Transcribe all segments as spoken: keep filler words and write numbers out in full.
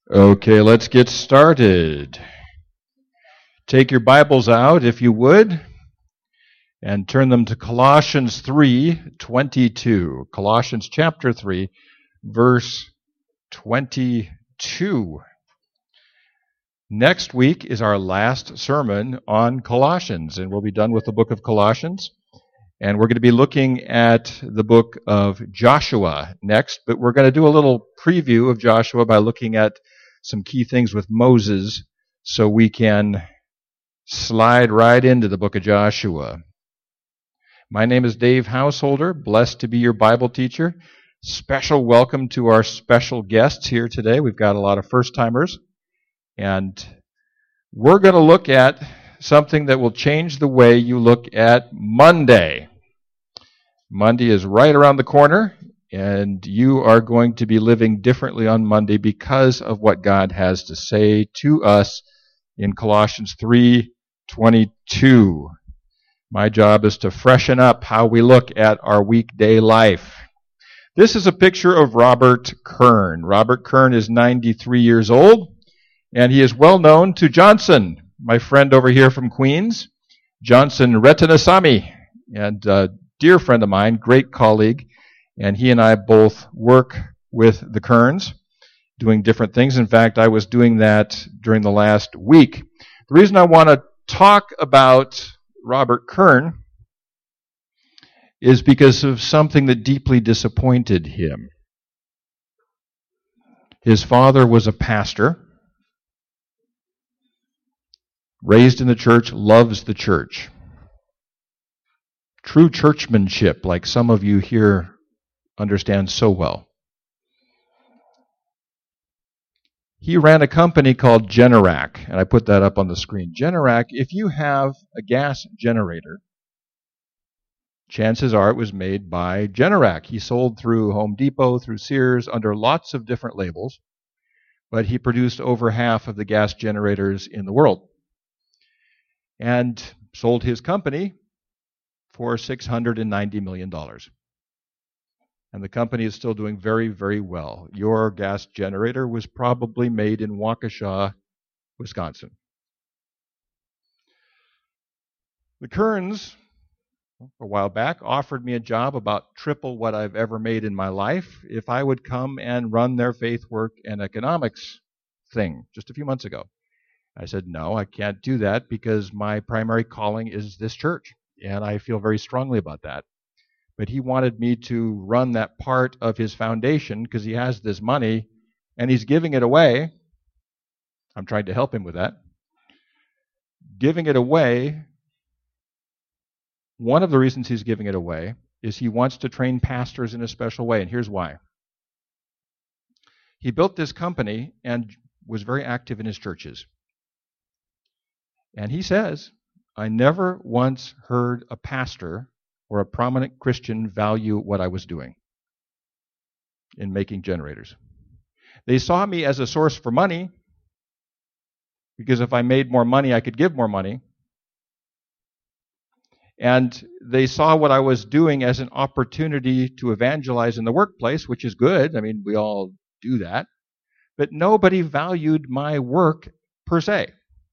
Okay, let's get started. Take your Bibles out, if you would, and turn them to Colossians three twenty-two. Colossians chapter three, verse twenty-two. Next week is our last sermon on Colossians, and we'll be done with the book of Colossians. And we're going to be looking at the book of Joshua next, but we're going to do a little preview of Joshua by looking at some key things with Moses so we can slide right into the book of Joshua. My name is Dave Householder, blessed to be your Bible teacher. Special welcome to our special guests here today. We've got a lot of first-timers, and we're going to look at something that will change the way you look at Monday. Monday is right around the corner, and you are going to be living differently on Monday because of what God has to say to us in Colossians three twenty-two. My job is to freshen up how we look at our weekday life. This is a picture of Robert Kern. Robert Kern is ninety-three years old, and he is well known to Johnson, my friend over here from Queens, Johnson Retinasamy, and a dear friend of mine, great colleague, and he and I both work with the Kerns, doing different things. In fact, I was doing that during the last week. The reason I want to talk about Robert Kern is because of something that deeply disappointed him. His father was a pastor, raised in the church, loves the church. True churchmanship, like some of you here understand so well. He ran a company called Generac, and I put that up on the screen. Generac, if you have a gas generator, chances are it was made by Generac. He sold through Home Depot, through Sears, under lots of different labels, but he produced over half of the gas generators in the world and sold his company for six hundred ninety million dollars. And the company is still doing very, very well. Your gas generator was probably made in Waukesha, Wisconsin. The Kerns, a while back, offered me a job about triple what I've ever made in my life if I would come and run their faith work and economics thing just a few months ago. I said, no, I can't do that because my primary calling is this church, and I feel very strongly about that. But he wanted me to run that part of his foundation because he has this money and he's giving it away. I'm trying to help him with that. Giving it away, one of the reasons he's giving it away is he wants to train pastors in a special way, and here's why. He built this company and was very active in his churches. And he says, I never once heard a pastor or a prominent Christian value what I was doing in making generators. They saw me as a source for money, because if I made more money, I could give more money. And they saw what I was doing as an opportunity to evangelize in the workplace, which is good. I mean, we all do that. But nobody valued my work per se.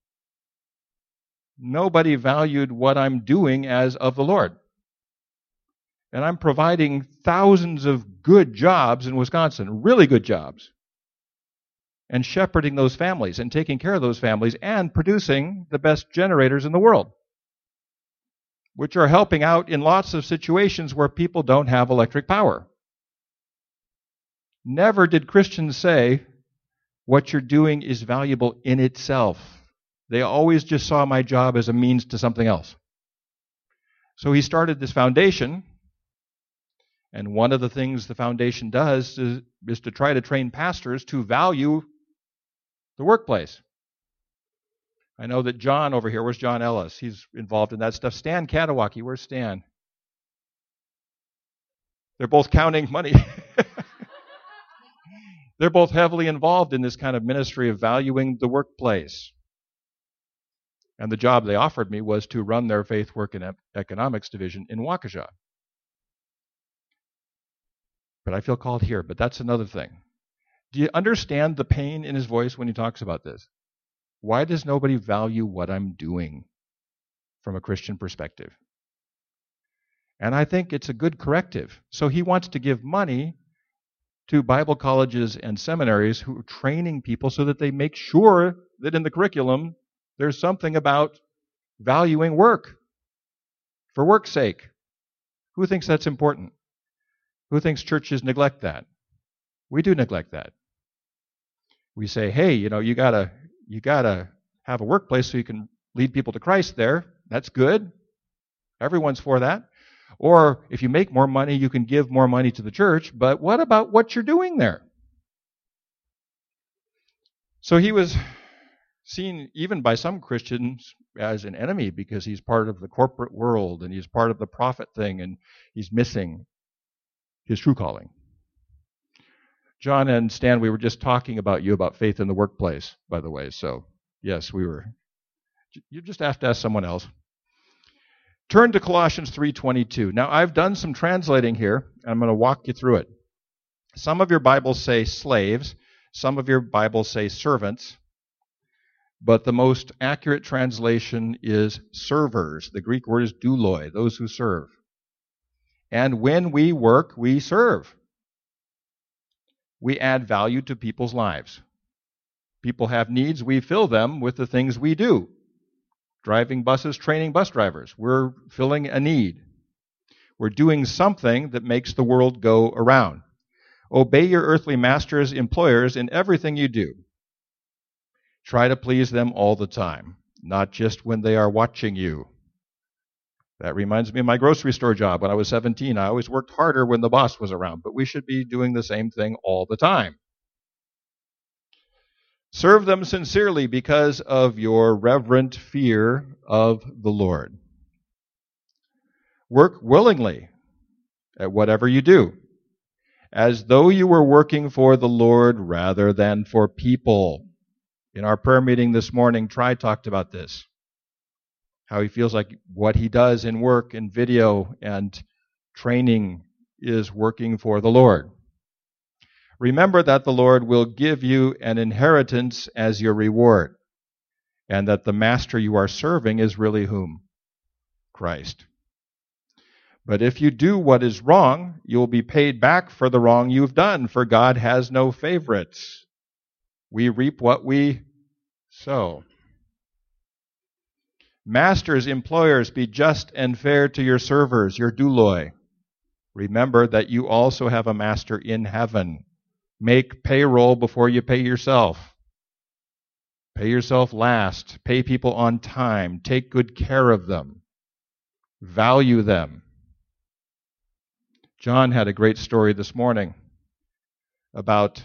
Nobody valued what I'm doing as of the Lord. And I'm providing thousands of good jobs in Wisconsin, really good jobs, and shepherding those families and taking care of those families and producing the best generators in the world, which are helping out in lots of situations where people don't have electric power. Never did Christians say what you're doing is valuable in itself. They always just saw my job as a means to something else. So he started this foundation. And one of the things the foundation does is, is to try to train pastors to value the workplace. I know that John over here, where's John Ellis? He's involved in that stuff. Stan Katawaki, where's Stan? They're both counting money. They're both heavily involved in this kind of ministry of valuing the workplace. And the job they offered me was to run their faith work and economics division in Waukesha. But I feel called here, but that's another thing. Do you understand the pain in his voice when he talks about this? Why does nobody value what I'm doing from a Christian perspective? And I think it's a good corrective. So he wants to give money to Bible colleges and seminaries who are training people so that they make sure that in the curriculum there's something about valuing work for work's sake. Who thinks that's important? Who thinks churches neglect that? We do neglect that. We say, hey, you know, you gotta you gotta have a workplace so you can lead people to Christ there. That's good. Everyone's for that. Or if you make more money, you can give more money to the church, but what about what you're doing there? So he was seen even by some Christians as an enemy because he's part of the corporate world and he's part of the profit thing and he's missing his true calling. John and Stan, we were just talking about you about faith in the workplace, by the way. So, yes, we were. You just have to ask someone else. Turn to Colossians three twenty-two. Now, I've done some translating here, and I'm going to walk you through it. Some of your Bibles say slaves. Some of your Bibles say servants. But the most accurate translation is servers. The Greek word is douloi, those who serve. And when we work, we serve. We add value to people's lives. People have needs, we fill them with the things we do. Driving buses, training bus drivers. We're filling a need. We're doing something that makes the world go around. Obey your earthly masters, employers, in everything you do. Try to please them all the time, not just when they are watching you. That reminds me of my grocery store job when I was seventeen. I always worked harder when the boss was around, but we should be doing the same thing all the time. Serve them sincerely because of your reverent fear of the Lord. Work willingly at whatever you do, as though you were working for the Lord rather than for people. In our prayer meeting this morning, Tri talked about this, how he feels like what he does in work and video and training is working for the Lord. Remember that the Lord will give you an inheritance as your reward, and that the master you are serving is really whom? Christ. But if you do what is wrong, you will be paid back for the wrong you've done, for God has no favorites. We reap what we sow. Masters, employers, be just and fair to your servers, your douloi. Remember that you also have a master in heaven. Make payroll before you pay yourself. Pay yourself last. Pay people on time. Take good care of them. Value them. John had a great story this morning about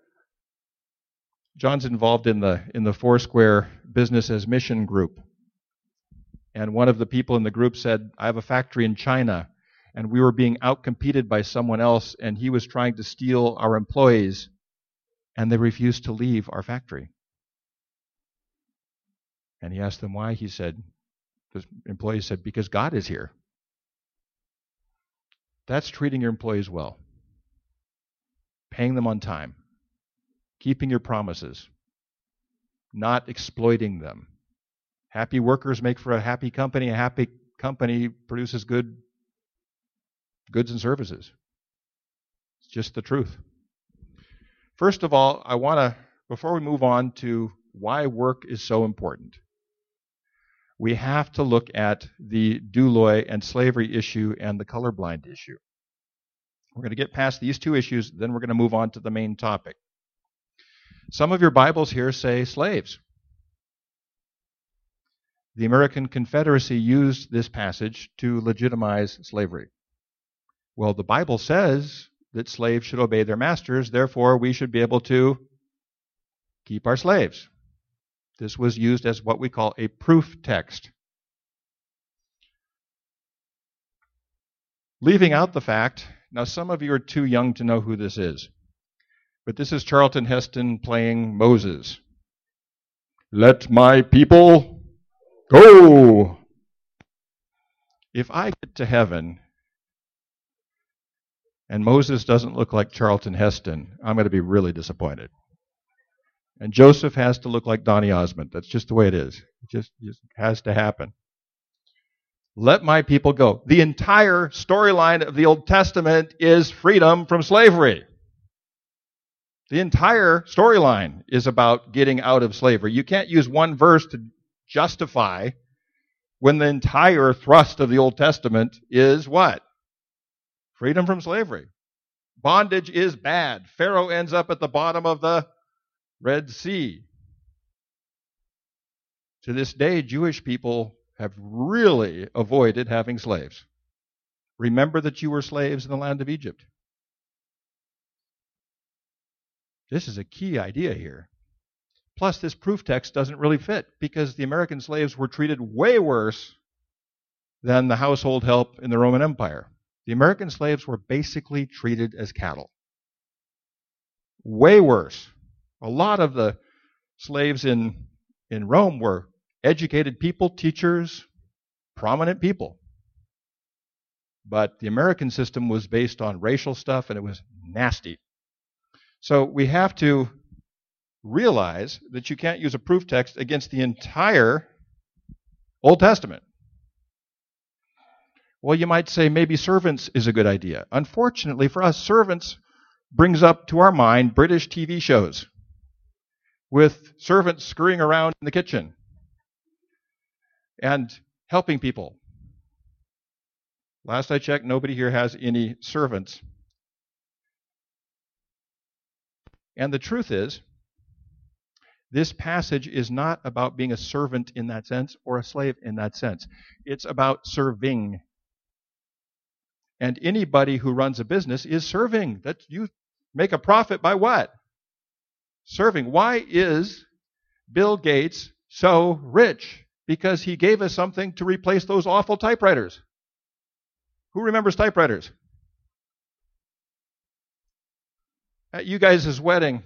John's involved in the in the Foursquare Business as Mission group. And one of the people in the group said, I have a factory in China, and we were being outcompeted by someone else, and he was trying to steal our employees, and they refused to leave our factory. And he asked them why. He said, the employees said, because God is here. That's treating your employees well. Paying them on time. Keeping your promises. Not exploiting them. Happy workers make for a happy company. A happy company produces good goods and services. It's just the truth. First of all, I want to, before we move on to why work is so important, we have to look at the douloi and slavery issue and the colorblind issue. We're going to get past these two issues, then we're going to move on to the main topic. Some of your Bibles here say slaves. The American Confederacy used this passage to legitimize slavery. Well, the Bible says that slaves should obey their masters, therefore we should be able to keep our slaves. This was used as what we call a proof text. Leaving out the fact, now some of you are too young to know who this is, but this is Charlton Heston playing Moses. Let my people go. If I get to heaven and Moses doesn't look like Charlton Heston, I'm going to be really disappointed. And Joseph has to look like Donny Osmond. That's just the way it is. It just, just has to happen. Let my people go. The entire storyline of the Old Testament is freedom from slavery. The entire storyline is about getting out of slavery. You can't use one verse to justify when the entire thrust of the Old Testament is what? Freedom from slavery. Bondage is bad. Pharaoh ends up at the bottom of the Red Sea. To this day, Jewish people have really avoided having slaves. Remember that you were slaves in the land of Egypt. This is a key idea here. Plus, this proof text doesn't really fit because the American slaves were treated way worse than the household help in the Roman Empire. The American slaves were basically treated as cattle. Way worse. A lot of the slaves in, in Rome were educated people, teachers, prominent people. But the American system was based on racial stuff, and it was nasty. So we have to realize that you can't use a proof text against the entire Old Testament. Well, you might say maybe servants is a good idea. Unfortunately for us, servants brings up to our mind British T V shows with servants scurrying around in the kitchen and helping people. Last I checked, nobody here has any servants. And the truth is, this passage is not about being a servant in that sense or a slave in that sense. It's about serving. And anybody who runs a business is serving. That you make a profit by what? Serving. Why is Bill Gates so rich? Because he gave us something to replace those awful typewriters. Who remembers typewriters? At you guys' wedding,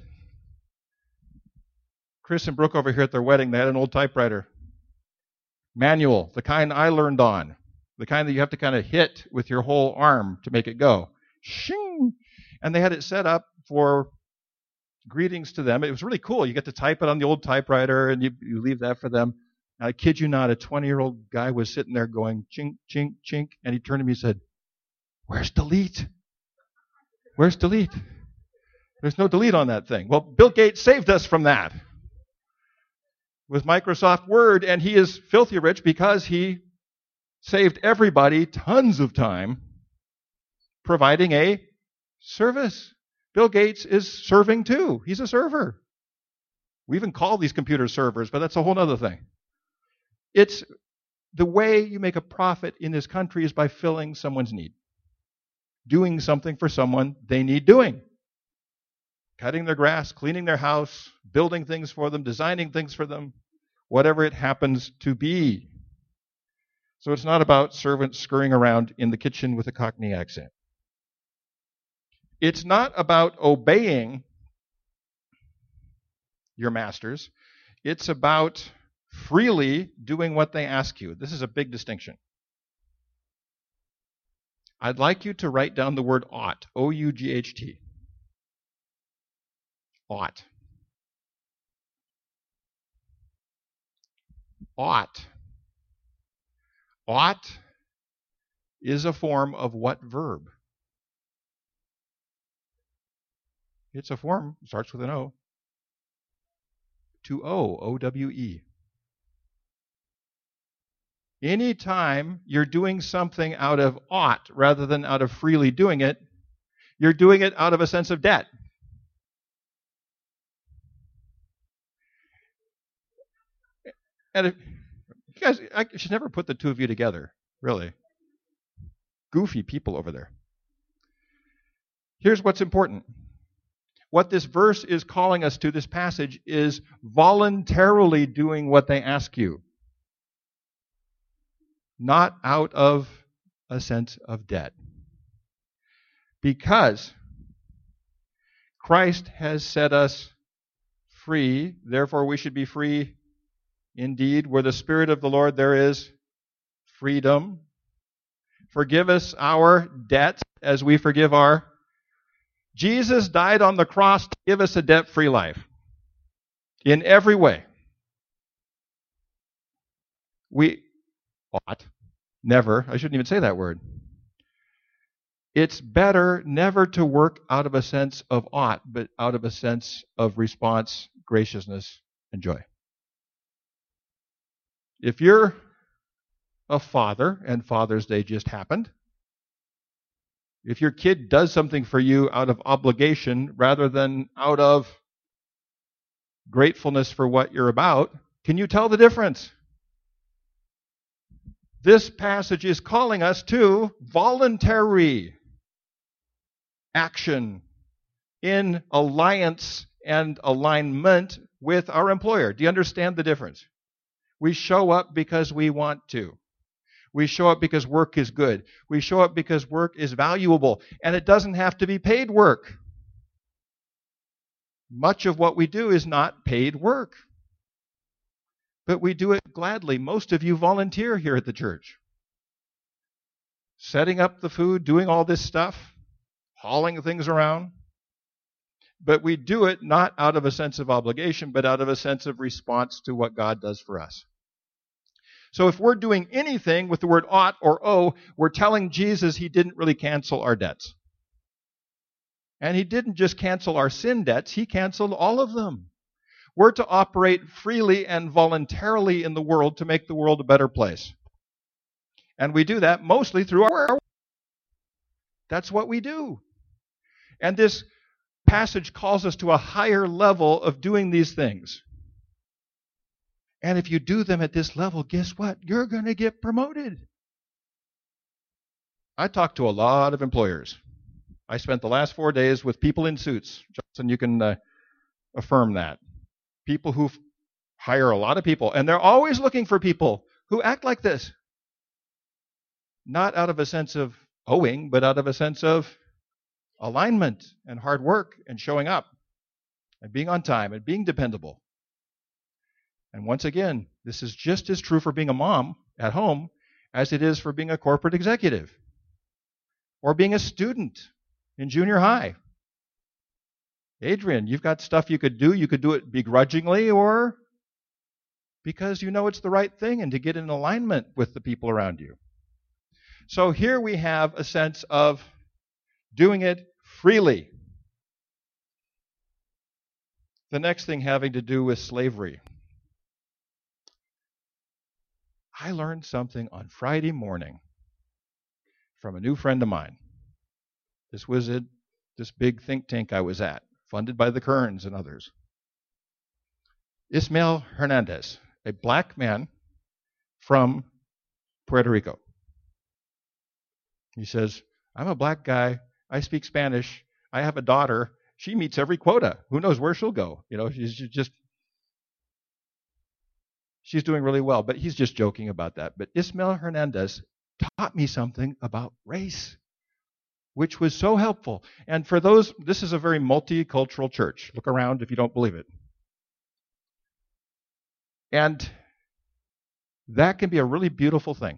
Chris and Brooke over here at their wedding, they had an old typewriter. Manual, the kind I learned on. The kind that you have to kind of hit with your whole arm to make it go. Shing! And they had it set up for greetings to them. It was really cool. You get to type it on the old typewriter, and you, you leave that for them. I kid you not, a twenty-year-old guy was sitting there going, chink, chink, chink, and he turned to me and said, "Where's delete? Where's delete? There's no delete on that thing." Well, Bill Gates saved us from that with Microsoft Word, and he is filthy rich because he saved everybody tons of time providing a service. Bill Gates is serving too. He's a server. We even call these computers servers, but that's a whole other thing. It's the way you make a profit in this country is by filling someone's need. Doing something for someone they need doing. Cutting their grass, cleaning their house, building things for them, designing things for them, whatever it happens to be. So it's not about servants scurrying around in the kitchen with a Cockney accent. It's not about obeying your masters. It's about freely doing what they ask you. This is a big distinction. I'd like you to write down the word ought, O U G H T. Ought. Ought. Ought is a form of what verb? It's a form, starts with an O. To owe, O W E. Anytime you're doing something out of ought rather than out of freely doing it, you're doing it out of a sense of debt. And if, you guys, I should never put the two of you together, really. Goofy people over there. Here's what's important. What this verse is calling us to, this passage, is voluntarily doing what they ask you. Not out of a sense of debt. Because Christ has set us free, therefore we should be free indeed. Where the Spirit of the Lord, there is freedom. Forgive us our debts as we forgive our Jesus died on the cross to give us a debt-free life. In every way. We ought, never, I shouldn't even say that word. It's better never to work out of a sense of ought, but out of a sense of response, graciousness, and joy. If you're a father, and Father's Day just happened, if your kid does something for you out of obligation rather than out of gratefulness for what you're about, can you tell the difference? This passage is calling us to voluntary action in alliance and alignment with our employer. Do you understand the difference? We show up because we want to. We show up because work is good. We show up because work is valuable. And it doesn't have to be paid work. Much of what we do is not paid work. But we do it gladly. Most of you volunteer here at the church. Setting up the food, doing all this stuff, hauling things around. But we do it not out of a sense of obligation, but out of a sense of response to what God does for us. So if we're doing anything with the word ought or owe, we're telling Jesus he didn't really cancel our debts. And he didn't just cancel our sin debts, he canceled all of them. We're to operate freely and voluntarily in the world to make the world a better place. And we do that mostly through our work. That's what we do. And this passage calls us to a higher level of doing these things. And if you do them at this level, guess what? You're going to get promoted. I talk to a lot of employers. I spent the last four days with people in suits. Johnson, you can uh, affirm that. People who hire a lot of people. And they're always looking for people who act like this. Not out of a sense of owing, but out of a sense of alignment and hard work and showing up and being on time and being dependable. And once again, this is just as true for being a mom at home as it is for being a corporate executive or being a student in junior high. Adrian, you've got stuff you could do. You could do it begrudgingly or because you know it's the right thing and to get in alignment with the people around you. So here we have a sense of doing it freely. The next thing having to do with slavery. I learned something on Friday morning from a new friend of mine. This was at this big think tank I was at, funded by the Kearns and others. Ismael Hernandez, a black man from Puerto Rico. He says, I'm a black guy. I speak Spanish. I have a daughter. She meets every quota. Who knows where she'll go? You know, she's just... She's doing really well, but he's just joking about that. But Ismael Hernandez taught me something about race, which was so helpful. And for those, this is a very multicultural church. Look around if you don't believe it. And that can be a really beautiful thing.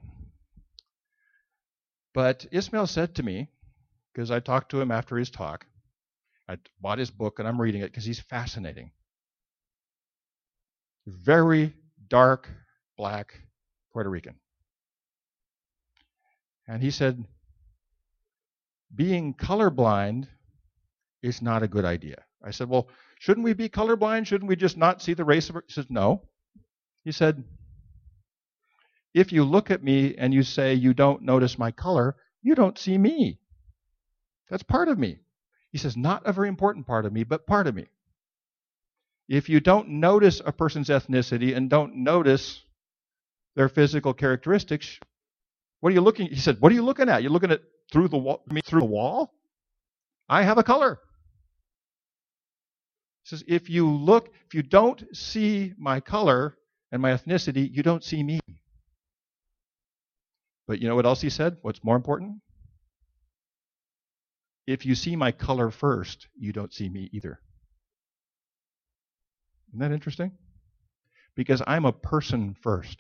But Ismael said to me, because I talked to him after his talk, I bought his book and I'm reading it because he's fascinating. Very dark, black Puerto Rican. And he said, being colorblind is not a good idea. I said, well, shouldn't we be colorblind? Shouldn't we just not see the race of it? He said, no. He said, if you look at me and you say you don't notice my color, you don't see me. That's part of me. He says, not a very important part of me, but part of me. If you don't notice a person's ethnicity and don't notice their physical characteristics, what are you looking? He said, what are you looking at? You're looking at through the wall, me through the wall? I have a color. He says, if you look, if you don't see my color and my ethnicity, you don't see me. But you know what else he said? What's more important? If you see my color first, you don't see me either. Isn't that interesting? Because I'm a person first.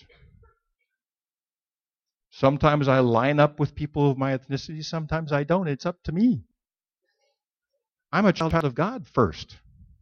Sometimes I line up with people of my ethnicity, sometimes I don't. It's up to me. I'm a child of God first.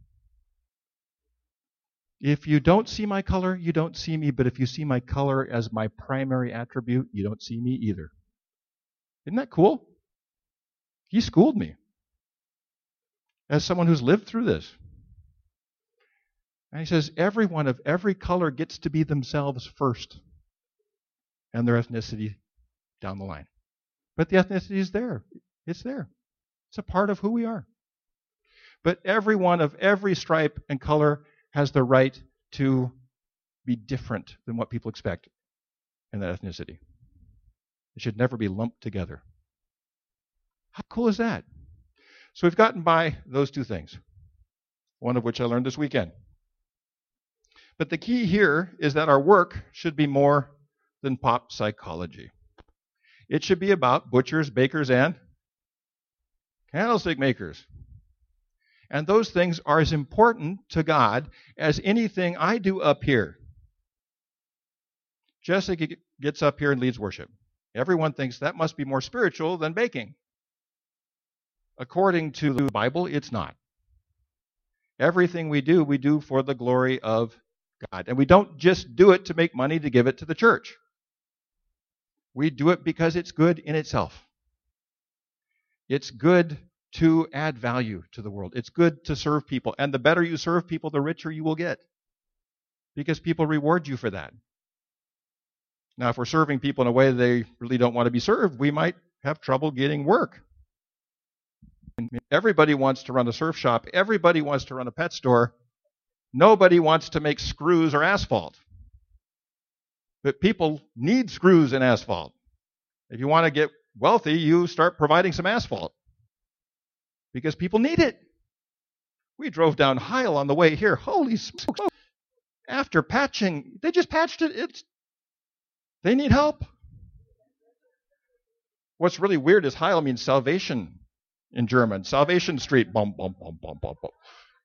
If you don't see my color, you don't see me. But if you see my color as my primary attribute, you don't see me either. Isn't that cool? He schooled me as someone who's lived through this. And he says, everyone of every color gets to be themselves first, and their ethnicity down the line. But the ethnicity is there. It's there. It's a part of who we are. But everyone of every stripe and color has the right to be different than what people expect in that ethnicity. It should never be lumped together. How cool is that? So we've gotten by those two things, one of which I learned this weekend. But the key here is that our work should be more than pop psychology. It should be about butchers, bakers, and candlestick makers. And those things are as important to God as anything I do up here. Jessica gets up here and leads worship. Everyone thinks that must be more spiritual than baking. According to the Bible, it's not. Everything we do, we do for the glory of God. And we don't just do it to make money to give it to the church. We do it because it's good in itself. It's good to add value to the world. It's good to serve people. And the better you serve people, the richer you will get. Because people reward you for that. Now, if we're serving people in a way they really don't want to be served, we might have trouble getting work. Everybody wants to run a surf shop. Everybody wants to run a pet store. Nobody wants to make screws or asphalt. But people need screws and asphalt. If you want to get wealthy, you start providing some asphalt. Because people need it. We drove down Heil on the way here. Holy smokes. After patching, they just patched it. It's, they need help. What's really weird is Heil means salvation in German. Salvation Street. Bum, bum, bum, bum, bum, bum.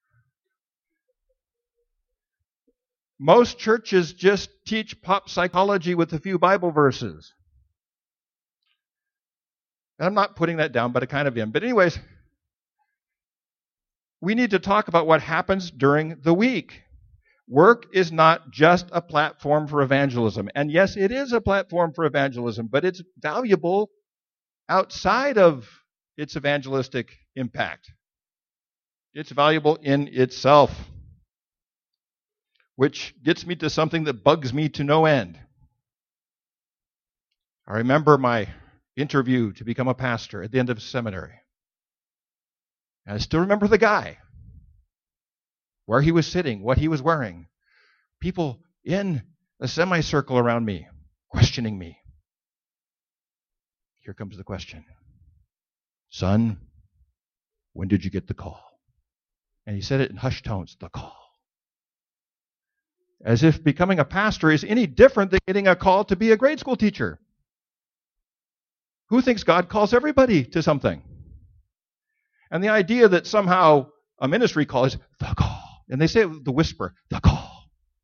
Most churches just teach pop psychology with a few Bible verses. And I'm not putting that down, but I kind of am. But anyways, we need to talk about what happens during the week. Work is not just a platform for evangelism. And yes, it is a platform for evangelism, but it's valuable outside of its evangelistic impact. It's valuable in itself. Which gets me to something that bugs me to no end. I remember my interview to become a pastor at the end of seminary. And I still remember the guy, where he was sitting, what he was wearing. People in a semicircle around me, questioning me. Here comes the question. Son, when did you get the call? And he said it in hushed tones, the call. As if becoming a pastor is any different than getting a call to be a grade school teacher. Who thinks God calls everybody to something? And the idea that somehow a ministry call is the call. And they say it with the whisper, the call.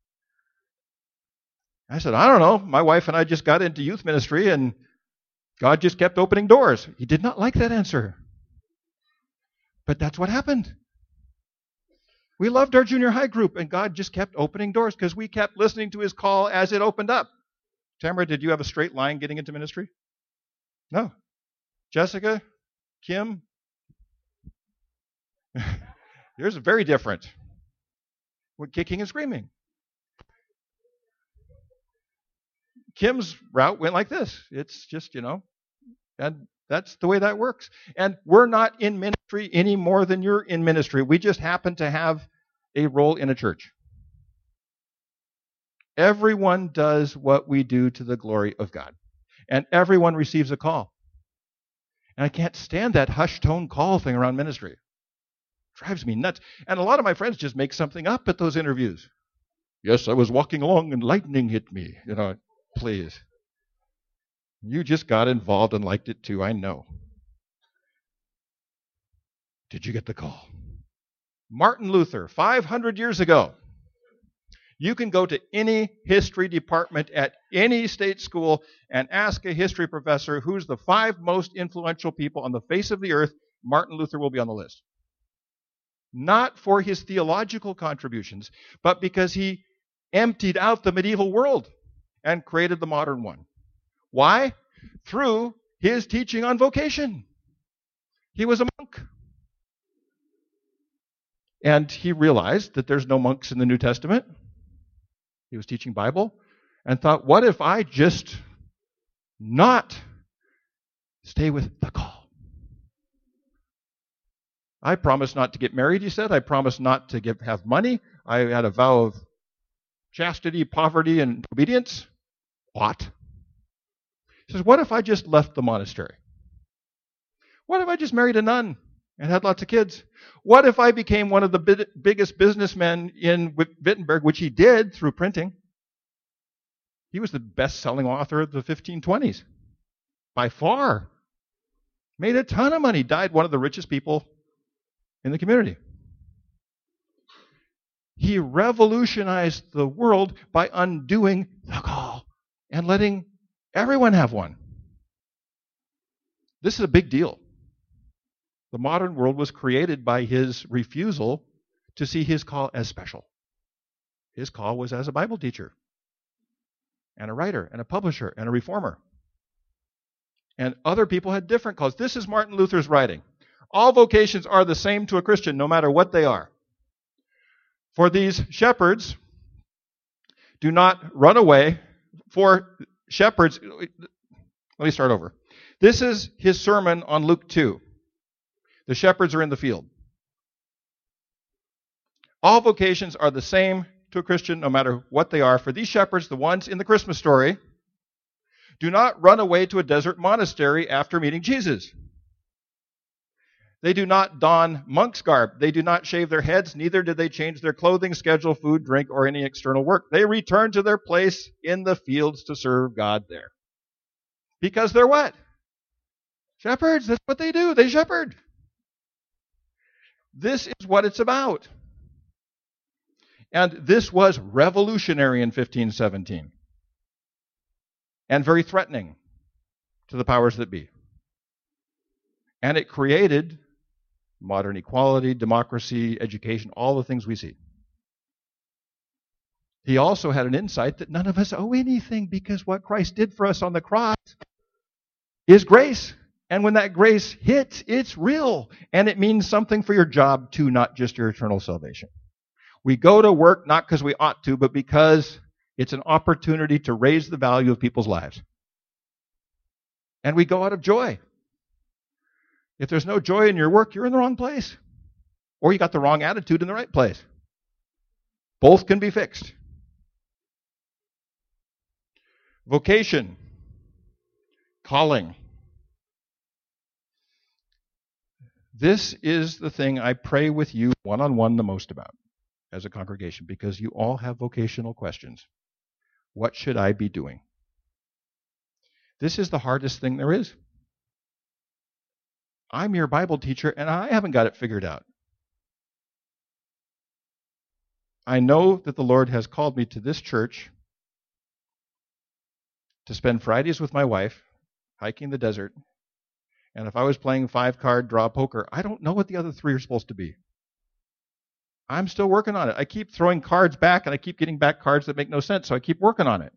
I said, I don't know. My wife and I just got into youth ministry and God just kept opening doors. He did not like that answer. But that's what happened. We loved our junior high group, and God just kept opening doors because we kept listening to his call as it opened up. Tamara, did you have a straight line getting into ministry? No. Jessica? Kim? Yours is very different. We're kicking and screaming. Kim's route went like this. It's just, you know, and that's the way that works. And we're not in ministry any more than you're in ministry. We just happen to have a role in a church. Everyone does what we do to the glory of God. And everyone receives a call. And I can't stand that hushed tone call thing around ministry. It drives me nuts. And a lot of my friends just make something up at those interviews. Yes, I was walking along and lightning hit me. You know, please. You just got involved and liked it too, I know. Did you get the call? Martin Luther, five hundred years ago. You can go to any history department at any state school and ask a history professor who's the five most influential people on the face of the earth. Martin Luther will be on the list. not for his theological contributions, but because he emptied out the medieval world and created the modern one. Why? Through his teaching on vocation. He was a monk. And he realized that there's no monks in the New Testament. He was teaching Bible and thought, what if I just not stay with the call? I promised not to get married, he said. I promised not to give, have money. I had a vow of chastity, poverty, and obedience. What? He says, what if I just left the monastery? What if I just married a nun and had lots of kids? What if I became one of the big, biggest businessmen in Wittenberg, which he did through printing? He was the best-selling author of the fifteen twenties, by far. Made a ton of money, died one of the richest people in the community. He revolutionized the world by undoing the call and letting everyone have one. This is a big deal. The modern world was created by his refusal to see his call as special. His call was as a Bible teacher and a writer and a publisher and a reformer. And other people had different calls. This is Martin Luther's writing. All vocations are the same to a Christian, no matter what they are. For these shepherds, do not run away. For shepherds, let me start over. This is his sermon on Luke two. The shepherds are in the field. All vocations are the same to a Christian, no matter what they are. For these shepherds, the ones in the Christmas story, do not run away to a desert monastery after meeting Jesus. They do not don monk's garb. They do not shave their heads. Neither do they change their clothing, schedule food, drink, or any external work. They return to their place in the fields to serve God there. Because they're what? Shepherds. That's what they do. They shepherd. This is what it's about. And this was revolutionary in fifteen seventeen. And very threatening to the powers that be. And it created modern equality, democracy, education, all the things we see. He also had an insight that none of us owe anything because what Christ did for us on the cross is grace. And when that grace hits, it's real. And it means something for your job too, not just your eternal salvation. We go to work not because we ought to, but because it's an opportunity to raise the value of people's lives. And we go out of joy. If there's no joy in your work, you're in the wrong place. Or you got the wrong attitude in the right place. Both can be fixed. Vocation. Calling. This is the thing I pray with you one-on-one the most about as a congregation, because you all have vocational questions. What should I be doing? This is the hardest thing there is. I'm your Bible teacher, and I haven't got it figured out. I know that the Lord has called me to this church to spend Fridays with my wife, hiking the desert, and if I was playing five-card draw poker, I don't know what the other three are supposed to be. I'm still working on it. I keep throwing cards back, and I keep getting back cards that make no sense, so I keep working on it.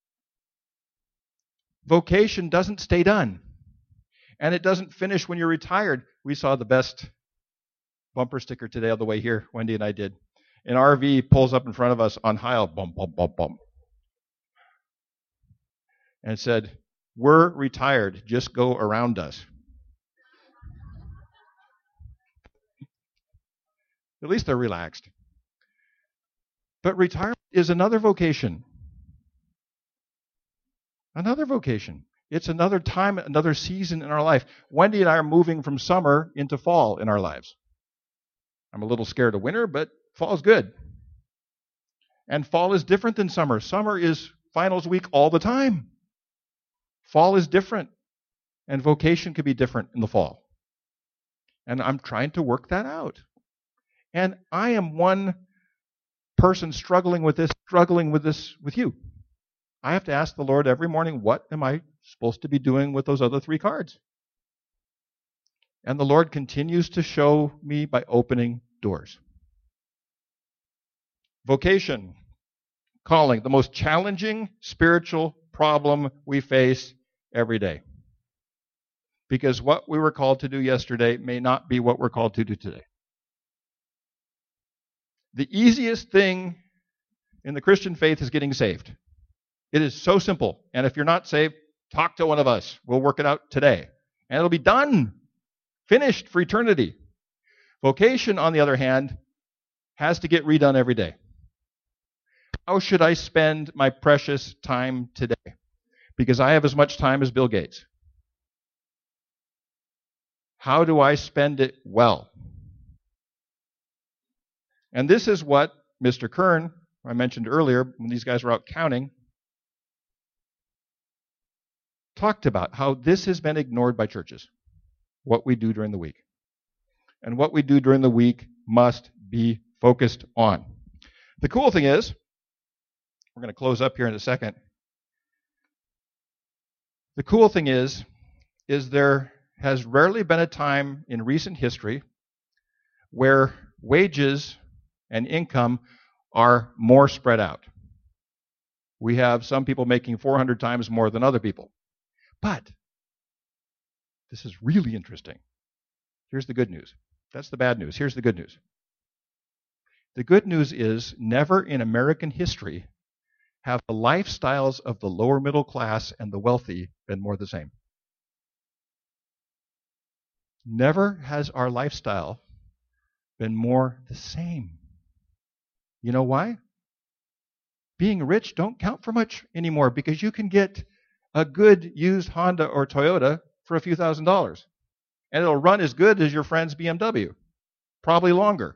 Vocation doesn't stay done. And it doesn't finish when you're retired. We saw the best bumper sticker today on the way here, Wendy and I did. An R V pulls up in front of us on Heil, bum, bum, bum, bum. And it said, "We're retired, just go around us." At least they're relaxed. But retirement is another vocation. Another vocation. It's another time, another season in our life. Wendy and I are moving from summer into fall in our lives. I'm a little scared of winter, but fall's good. And fall is different than summer. Summer is finals week all the time. Fall is different. And vocation can be different in the fall. And I'm trying to work that out. And I am one person struggling with this, struggling with this with you. I have to ask the Lord every morning, what am I supposed to be doing with those other three cards? And the Lord continues to show me by opening doors. Vocation, calling, the most challenging spiritual problem we face every day. Because what we were called to do yesterday may not be what we're called to do today. The easiest thing in the Christian faith is getting saved. It is so simple. And if you're not saved, talk to one of us. We'll work it out today. And it'll be done. Finished for eternity. Vocation, on the other hand, has to get redone every day. How should I spend my precious time today? Because I have as much time as Bill Gates. How do I spend it well? And this is what Mister Kern, I mentioned earlier, when these guys were out counting, talked about how this has been ignored by churches, what we do during the week. And what we do during the week must be focused on. The cool thing is, we're going to close up here in a second. The cool thing is, is there has rarely been a time in recent history where wages and income are more spread out. We have some people making four hundred times more than other people. But this is really interesting. Here's the good news. That's the bad news. Here's the good news. The good news is never in American history have the lifestyles of the lower middle class and the wealthy been more the same. Never has our lifestyle been more the same. You know why? Being rich don't count for much anymore because you can get a good used Honda or Toyota for a few thousand dollars. And it'll run as good as your friend's B M W. Probably longer.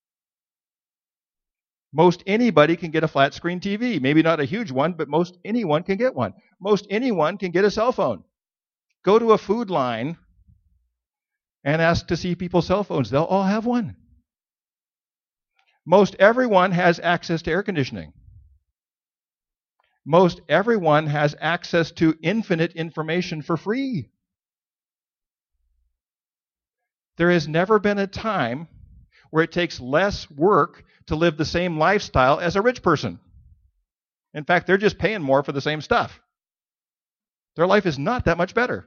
Most anybody can get a flat screen T V. Maybe not a huge one, but most anyone can get one. Most anyone can get a cell phone. Go to a food line and ask to see people's cell phones. They'll all have one. Most everyone has access to air conditioning. Most everyone has access to infinite information for free. There has never been a time where it takes less work to live the same lifestyle as a rich person. In fact, they're just paying more for the same stuff. Their life is not that much better.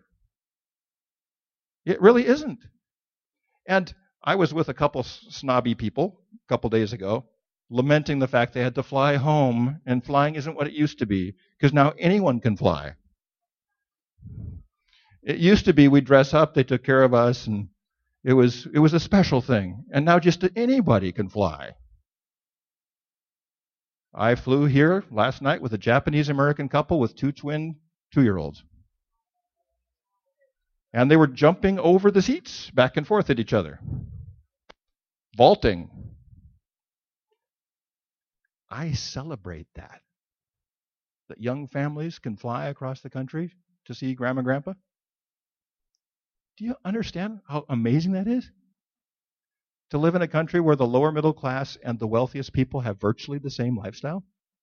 It really isn't. And I was with a couple snobby people a couple days ago, lamenting the fact they had to fly home, and flying isn't what it used to be, because now anyone can fly. It used to be we'd dress up, they took care of us, and it was it was a special thing. And now just anybody can fly. I flew here last night with a Japanese-American couple with two twin two-year-olds. And they were jumping over the seats back and forth at each other. Vaulting. I celebrate that. That young families can fly across the country to see Grandma and Grandpa. Do you understand how amazing that is? To live in a country where the lower middle class and the wealthiest people have virtually the same lifestyle?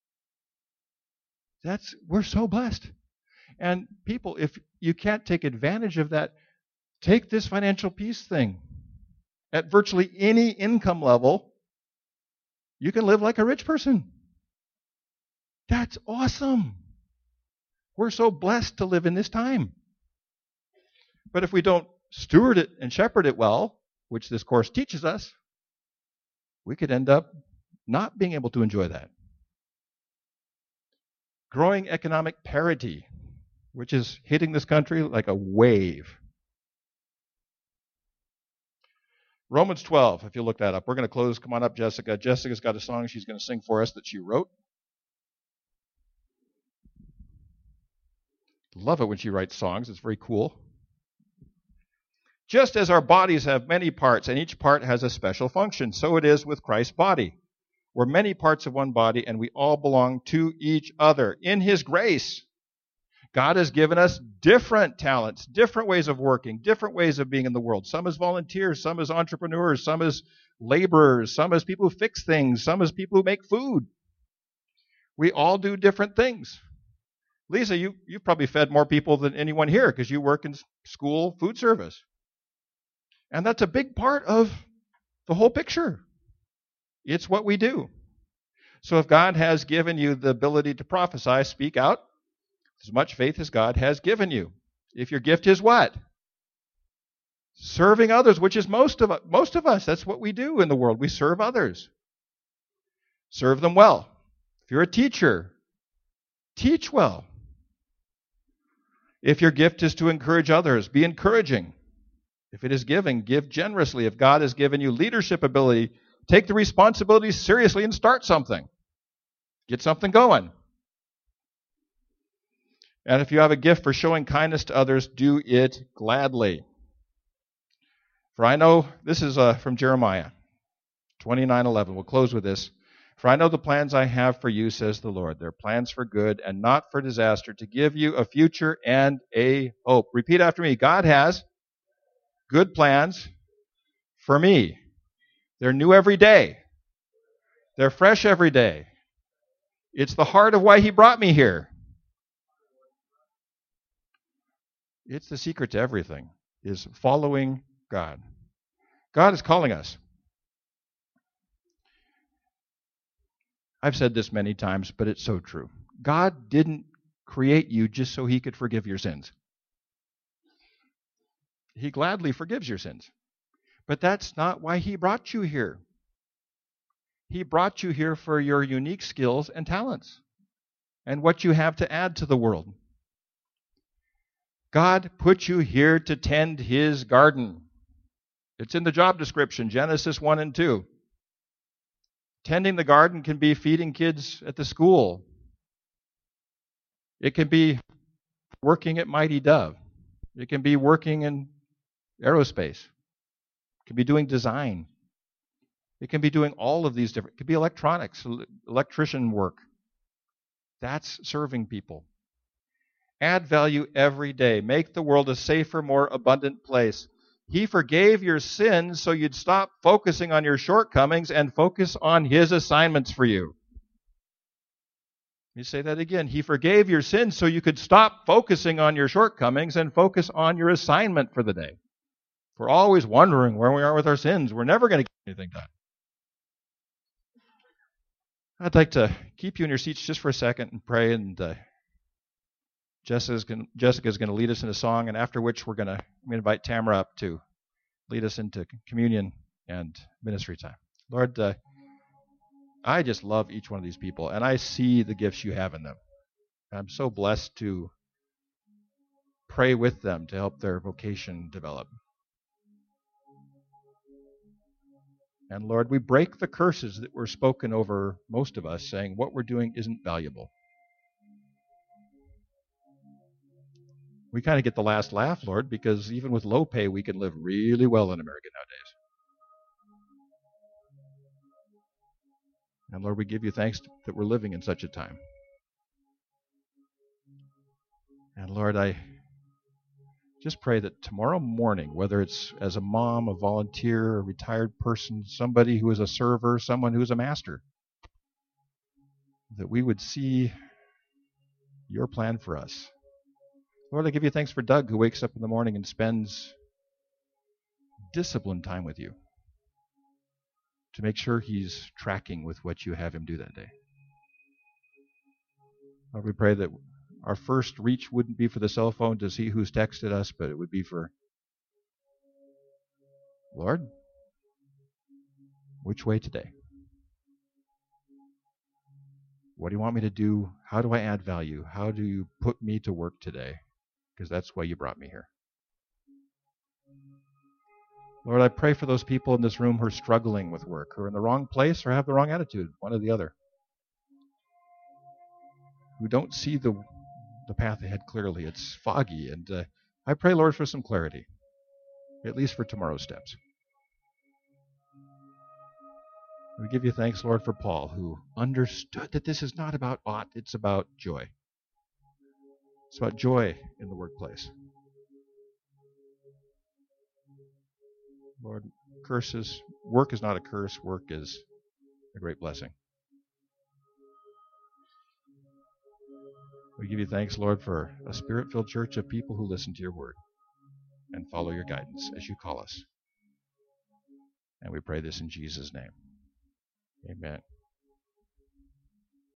That's, we're so blessed. And people, if you can't take advantage of that, take this financial peace thing. At virtually any income level, you can live like a rich person. That's awesome. We're so blessed to live in this time. But if we don't steward it and shepherd it well, which this course teaches us, we could end up not being able to enjoy that. Growing economic parity, which is hitting this country like a wave. Romans twelve, if you look that up. We're going to close. Come on up, Jessica. Jessica's got a song she's going to sing for us that she wrote. Love it when she writes songs. It's very cool. Just as our bodies have many parts, and each part has a special function, so it is with Christ's body. We're many parts of one body, and we all belong to each other. In His grace, God has given us different talents, different ways of working, different ways of being in the world. Some as volunteers, some as entrepreneurs, some as laborers, some as people who fix things, some as people who make food. We all do different things. Lisa, you, you've probably fed more people than anyone here because you work in school food service. And that's a big part of the whole picture. It's what we do. So if God has given you the ability to prophesy, speak out as much faith as God has given you. If your gift is what? Serving others, which is most of most of us. That's what we do in the world. We serve others. Serve them well. If you're a teacher, teach well. If your gift is to encourage others, be encouraging. If it is giving, give generously. If God has given you leadership ability, take the responsibility seriously and start something. Get something going. And if you have a gift for showing kindness to others, do it gladly. For I know, this is uh, from Jeremiah twenty-nine eleven. We'll close with this. For I know the plans I have for you, says the Lord. They're plans for good and not for disaster, to give you a future and a hope. Repeat after me. God has good plans for me. They're new every day. They're fresh every day. It's the heart of why He brought me here. It's the secret to everything, is following God. God is calling us. I've said this many times, but it's so true. God didn't create you just so He could forgive your sins. He gladly forgives your sins. But that's not why He brought you here. He brought you here for your unique skills and talents and what you have to add to the world. God put you here to tend His garden. It's in the job description, Genesis one and two. Tending the garden can be feeding kids at the school. It can be working at Mighty Dove. It can be working in aerospace. It can be doing design. It can be doing all of these different, it could be electronics, electrician work. That's serving people. Add value every day. Make the world a safer, more abundant place. He forgave your sins so you'd stop focusing on your shortcomings and focus on His assignments for you. Let me say that again. He forgave your sins so you could stop focusing on your shortcomings and focus on your assignment for the day. If we're always wondering where we are with our sins, we're never going to get anything done. I'd like to keep you in your seats just for a second and pray, and uh, Jessica's going, Jessica's going to lead us in a song, and after which we're going to, I'm going to invite Tamara up to lead us into communion and ministry time. Lord, uh, I just love each one of these people, and I see the gifts you have in them. I'm so blessed to pray with them to help their vocation develop. And Lord, we break the curses that were spoken over most of us, saying what we're doing isn't valuable. We kind of get the last laugh, Lord, because even with low pay, we can live really well in America nowadays. And Lord, we give you thanks that we're living in such a time. And Lord, I just pray that tomorrow morning, whether it's as a mom, a volunteer, a retired person, somebody who is a server, someone who is a master, that we would see your plan for us. Lord, I give you thanks for Doug, who wakes up in the morning and spends disciplined time with you to make sure he's tracking with what you have him do that day. Lord, we pray that our first reach wouldn't be for the cell phone to see who's texted us, but it would be for, Lord, which way today? What do you want me to do? How do I add value? How do you put me to work today? Because that's why you brought me here. Lord, I pray for those people in this room who are struggling with work, who are in the wrong place or have the wrong attitude, one or the other, who don't see the the path ahead clearly. It's foggy, and uh, I pray, Lord, for some clarity, at least for tomorrow's steps. We give you thanks, Lord, for Paul, who understood that this is not about ought, it's about joy. It's about joy in the workplace. Lord, curses, work is not a curse, work is a great blessing. We give you thanks, Lord, for a spirit-filled church of people who listen to your word and follow your guidance as you call us. And we pray this in Jesus' name. Amen.